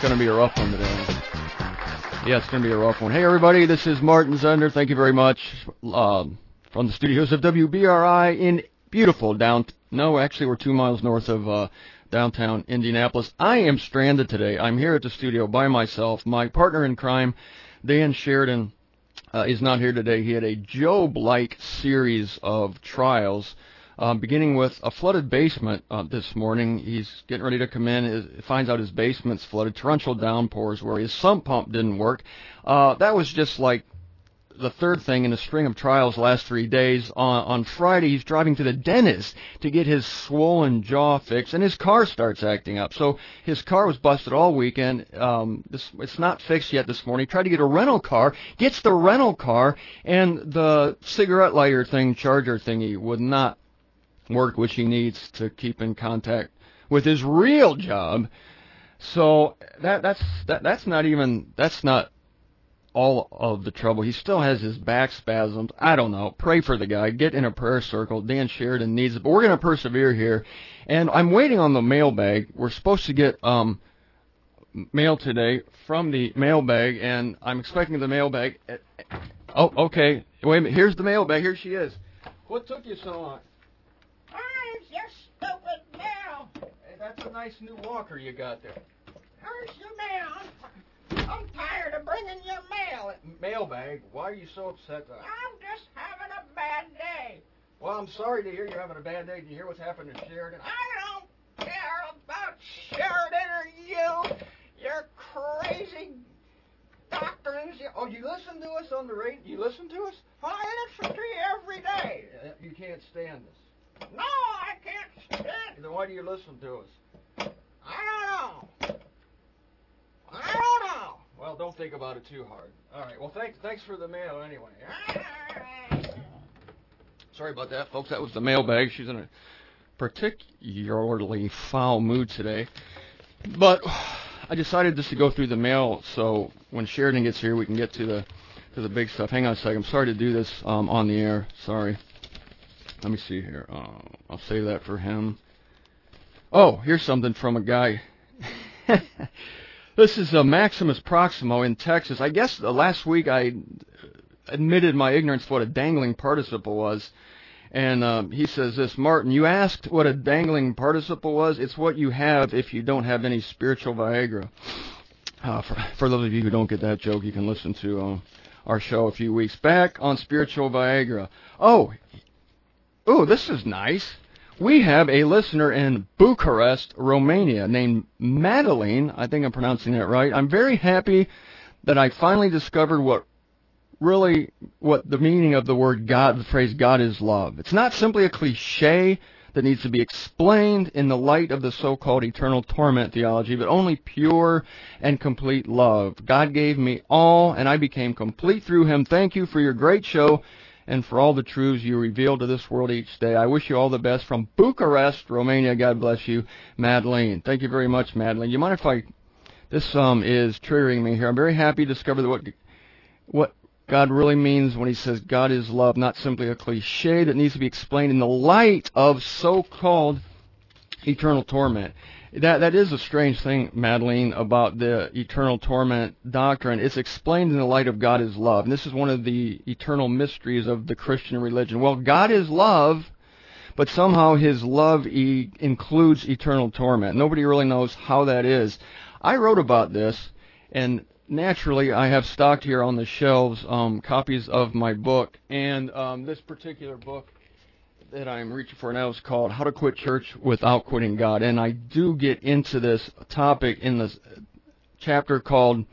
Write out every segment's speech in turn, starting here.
going to be a rough one today. Yeah, it's going to be a rough one. Hey, everybody, this is Martin Zender. Thank you very much from the studios of WBRI in beautiful actually, we're 2 miles north of downtown Indianapolis. I am stranded today. I'm here at the studio by myself. My partner in crime, Dan Sheridan, is not here today. He had a Job-like series of trials, beginning with a flooded basement this morning. He's getting ready to come in. Finds out his basement's flooded. Torrential downpours where his sump pump didn't work. That was just like the third thing in a string of trials last 3 days. On Friday, he's driving to the dentist to get his swollen jaw fixed, and his car starts acting up. So his car was busted all weekend. It's not fixed yet this morning. He tried to get a rental car, gets the rental car, and the cigarette lighter charger thingy would not work, which he needs to keep in contact with his real job. So that's not all of the trouble. He still has his back spasms. I don't know. Pray for the guy. Get in a prayer circle. Dan Sheridan needs it. But we're going to persevere here. And I'm waiting on the mailbag. We're supposed to get mail today from the mailbag, and I'm expecting the mailbag. Oh, okay. Wait a minute. Here's the mailbag. Here she is. What took you so long? There's your stupid mail. Hey, that's a nice new walker you got there. There's your mail. I'm tired of bringing you mail. Mailbag? Why are you so upset? I'm just having a bad day. Well, I'm sorry to hear you're having a bad day. Did you hear what's happened to Sheridan? I don't care about Sheridan or you. Your crazy doctrines. Oh, you listen to us on the radio? You listen to us? I listen to you every day. You can't stand us. No, I can't stand it. Then why do you listen to us? I don't know. I don't know. Well, don't think about it too hard. All right. Well, thanks for the mail anyway. Sorry about that, folks. That was the mailbag. She's in a particularly foul mood today. But I decided just to go through the mail so when Sheridan gets here, we can get to the big stuff. Hang on a second. I'm sorry to do this on the air. Sorry. Let me see here. I'll save that for him. Oh, here's something from a guy. This is Maximus Proximo in Texas. I guess last week I admitted my ignorance of what a dangling participle was. And he says this, Martin, you asked what a dangling participle was. It's what you have if you don't have any spiritual Viagra. For those of you who don't get that joke, you can listen to our show a few weeks back on spiritual Viagra. Oh, this is nice. We have a listener in Bucharest, Romania, named Madeline. I think I'm pronouncing that right. I'm very happy that I finally discovered what the meaning of the word God, the phrase God is love. It's not simply a cliche that needs to be explained in the light of the so-called eternal torment theology, but only pure and complete love. God gave me all, and I became complete through Him. Thank you for your great show and for all the truths you reveal to this world each day. I wish you all the best from Bucharest, Romania. God bless you, Madeline. Thank you very much, Madeline. You mind if this is triggering me here. I'm very happy to discover that what God really means when He says God is love, not simply a cliche that needs to be explained in the light of so-called eternal torment. That is a strange thing, Madeline, about the eternal torment doctrine. It's explained in the light of God is love. And this is one of the eternal mysteries of the Christian religion. Well, God is love, but somehow His love includes eternal torment. Nobody really knows how that is. I wrote about this, and naturally I have stocked here on the shelves copies of my book. And this particular book that I'm reaching for now is called How to Quit Church Without Quitting God. And I do get into this topic in this chapter called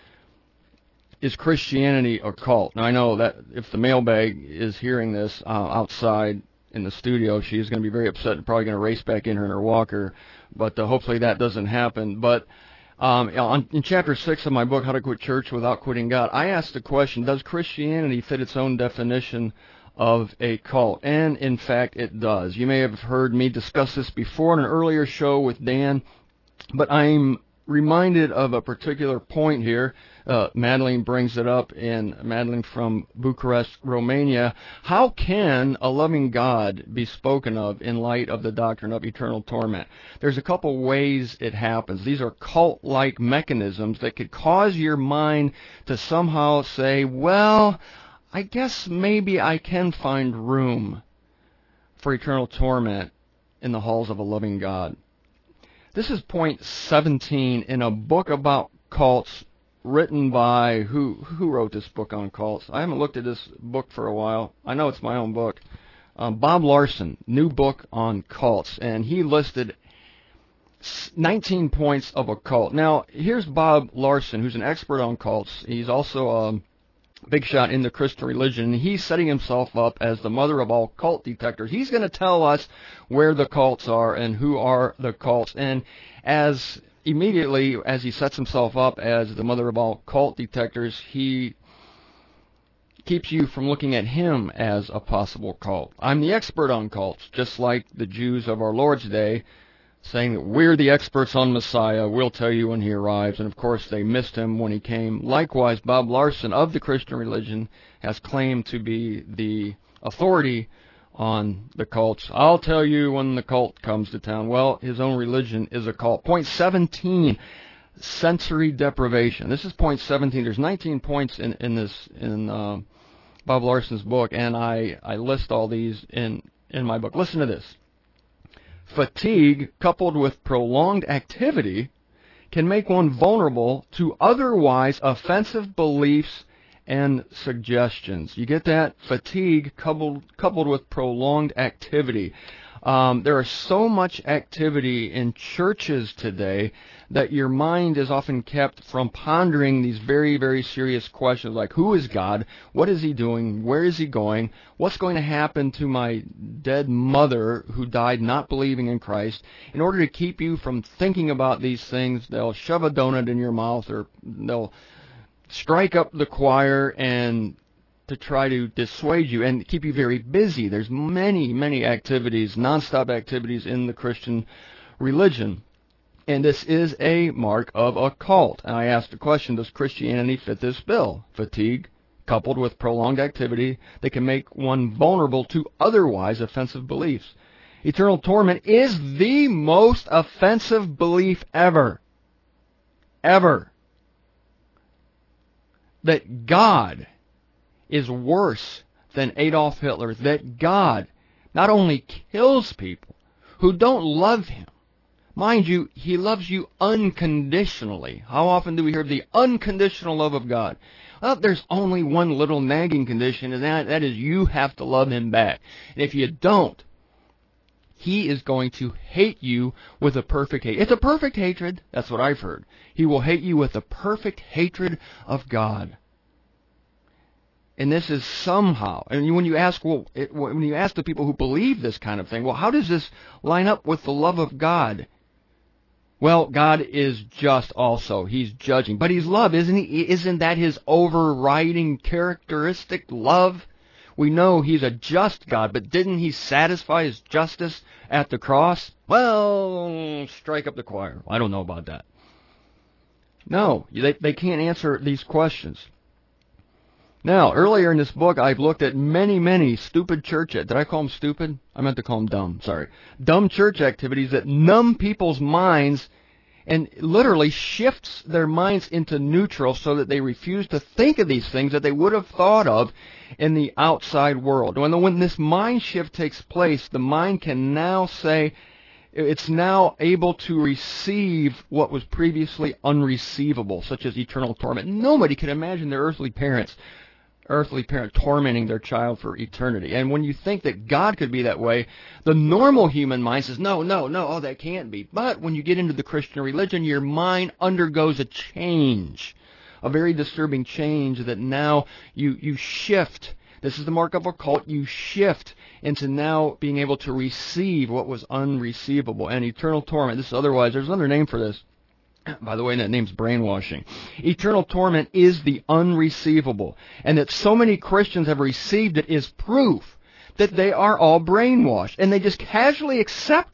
Is Christianity a Cult? Now, I know that if the mailbag is hearing this outside in the studio, she's going to be very upset and probably going to race back in her walker. But hopefully that doesn't happen. But in Chapter 6 of my book, How to Quit Church Without Quitting God, I asked the question, does Christianity fit its own definition of a cult? And in fact it does. You may have heard me discuss this before in an earlier show with Dan, but I'm reminded of a particular point here. Madeline brings it up, and Madeline from Bucharest, Romania. How can a loving God be spoken of in light of the doctrine of eternal torment? There's a couple ways it happens. These are cult-like mechanisms that could cause your mind to somehow say, well, I guess maybe I can find room for eternal torment in the halls of a loving God. This is point 17 in a book about cults written by, who wrote this book on cults? I haven't looked at this book for a while. I know it's my own book. Bob Larson, new book on cults, and he listed 19 points of a cult. Now, here's Bob Larson, who's an expert on cults. He's also a big shot in the Christian religion. He's setting himself up as the mother of all cult detectors. He's going to tell us where the cults are and who are the cults. And immediately as he sets himself up as the mother of all cult detectors, he keeps you from looking at him as a possible cult. I'm the expert on cults, just like the Jews of our Lord's day, saying that we're the experts on Messiah, we'll tell you when he arrives, and of course they missed him when he came. Likewise, Bob Larson of the Christian religion has claimed to be the authority on the cults. I'll tell you when the cult comes to town. Well, his own religion is a cult. Point 17, sensory deprivation. This is point 17. There's 19 points in Bob Larson's book, and I list all these in my book. Listen to this. Fatigue coupled with prolonged activity can make one vulnerable to otherwise offensive beliefs and suggestions. You get that? Fatigue coupled with prolonged activity. There is so much activity in churches today that your mind is often kept from pondering these very, very serious questions like, who is God? What is he doing? Where is he going? What's going to happen to my dead mother who died not believing in Christ? In order to keep you from thinking about these things, they'll shove a donut in your mouth, or they'll strike up the choir and to try to dissuade you and keep you very busy. There's many, many activities, nonstop activities in the Christian religion. And this is a mark of a cult. And I asked the question, does Christianity fit this bill? Fatigue coupled with prolonged activity that can make one vulnerable to otherwise offensive beliefs. Eternal torment is the most offensive belief ever. Ever. That God is worse than Adolf Hitler, that God not only kills people who don't love him. Mind you, he loves you unconditionally. How often do we hear the unconditional love of God? Well, there's only one little nagging condition, and that is you have to love him back. And if you don't, he is going to hate you with a perfect hate. It's a perfect hatred. That's what I've heard. He will hate you with a perfect hatred of God. And this is somehow, and when you ask the people who believe this kind of thing, well, how does this line up with the love of God? Well, God is just also. He's judging. But he's love, isn't he? Isn't that his overriding characteristic, love? We know he's a just God, but didn't he satisfy his justice at the cross? Well, strike up the choir. I don't know about that. No, they can't answer these questions. Now, earlier in this book, I've looked at many, many stupid church... Did I call them stupid? I meant to call them dumb. Sorry. Dumb church activities that numb people's minds and literally shifts their minds into neutral so that they refuse to think of these things that they would have thought of in the outside world. When this mind shift takes place, the mind can now say... It's now able to receive what was previously unreceivable, such as eternal torment. Nobody can imagine their earthly parent tormenting their child for eternity. And when you think that God could be that way, the normal human mind says, no, oh, that can't be. But when you get into the Christian religion, your mind undergoes a change, a very disturbing change that now you shift. This is the mark of a cult. You shift into now being able to receive what was unreceivable. And eternal torment, there's another name for this. By the way, that name's brainwashing. Eternal torment is the unreceivable. And that so many Christians have received it is proof that they are all brainwashed. And they just casually accept it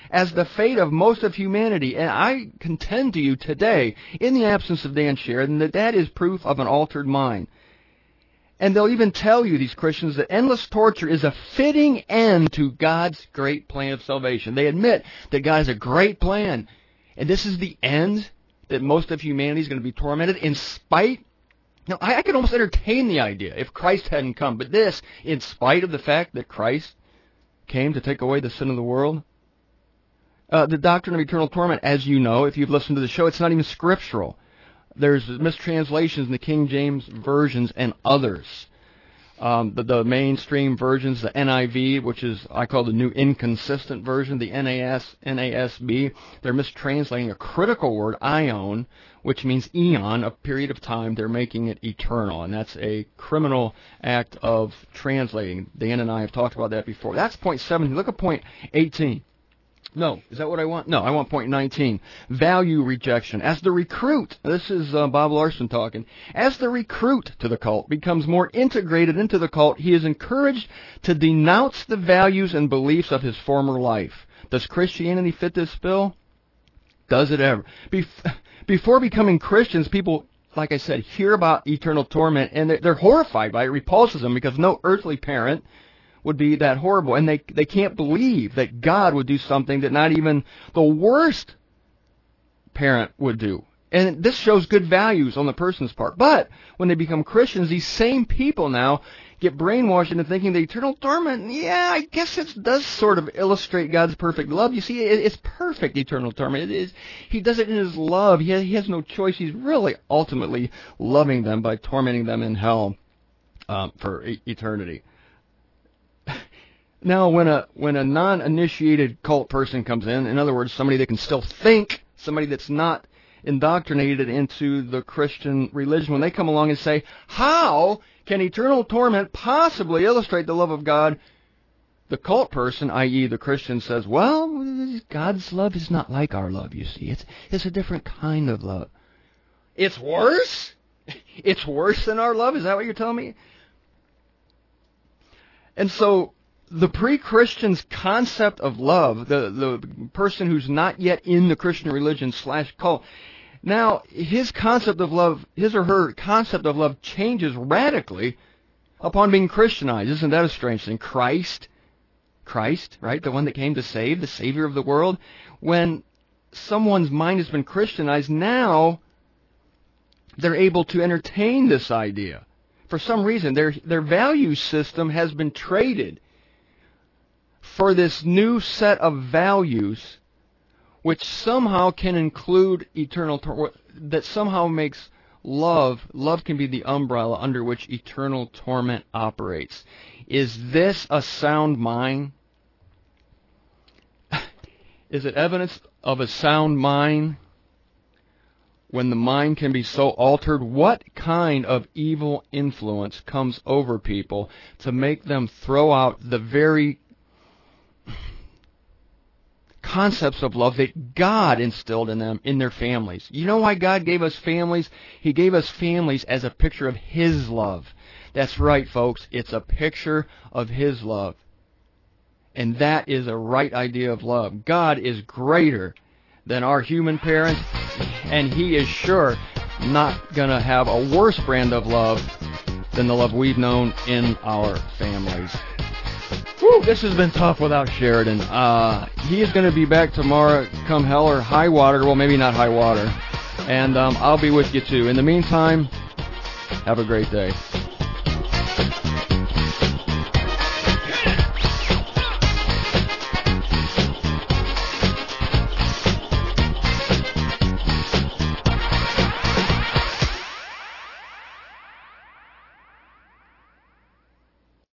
as the fate of most of humanity. And I contend to you today, in the absence of Dan Sheridan, that that is proof of an altered mind. And they'll even tell you, these Christians, that endless torture is a fitting end to God's great plan of salvation. They admit that God has a great plan. And this is the end, that most of humanity is going to be tormented in spite. Now, I could almost entertain the idea if Christ hadn't come. But this, in spite of the fact that Christ came to take away the sin of the world. The doctrine of eternal torment, as you know, if you've listened to the show, it's not even scriptural. There's mistranslations in the King James versions and others. The mainstream versions, the NIV, which is I call the New Inconsistent Version, the NASB, they're mistranslating a critical word, aion, which means eon, a period of time. They're making it eternal, and that's a criminal act of translating. Dan and I have talked about that before. That's point 17. Look at point 18. No, is that what I want? No, I want point 19. Value rejection. As the recruit, this is Bob Larson talking, as the recruit to the cult becomes more integrated into the cult, he is encouraged to denounce the values and beliefs of his former life. Does Christianity fit this bill? Does it ever? Before becoming Christians, people, like I said, hear about eternal torment, and they're horrified by it. It repulses them because no earthly parent would be that horrible, and they can't believe that God would do something that not even the worst parent would do. And this shows good values on the person's part. But when they become Christians, these same people now get brainwashed into thinking the eternal torment, yeah, I guess it does sort of illustrate God's perfect love. You see, it's perfect eternal torment. It is. He does it in His love. He has no choice. He's really ultimately loving them by tormenting them in hell for eternity. Now, when a non-initiated cult person comes in other words, somebody that can still think, somebody that's not indoctrinated into the Christian religion, when they come along and say, how can eternal torment possibly illustrate the love of God? The cult person, i.e. the Christian, says, well, God's love is not like our love, you see. It's a different kind of love. It's worse? It's worse than our love? Is that what you're telling me? And so the pre-Christian's concept of love, the person who's not yet in the Christian religion / cult, now his concept of love, his or her concept of love changes radically upon being Christianized. Isn't that a strange thing? Christ, right? The one that came to save, the Savior of the world. When someone's mind has been Christianized, now they're able to entertain this idea. For some reason, their value system has been traded for this new set of values, which somehow can include eternal torment, that somehow makes love can be the umbrella under which eternal torment operates. Is this a sound mind? Is it evidence of a sound mind when the mind can be so altered? What kind of evil influence comes over people to make them throw out the very concepts of love that God instilled in them, in their families? You know why God gave us families? He gave us families as a picture of His love. That's right, folks. It's a picture of His love. And that is a right idea of love. God is greater than our human parents, and He is sure not going to have a worse brand of love than the love we've known in our families. Whew, this has been tough without Sheridan. He is going to be back tomorrow, come hell or high water. Well, maybe not high water. And I'll be with you too. In the meantime, have a great day.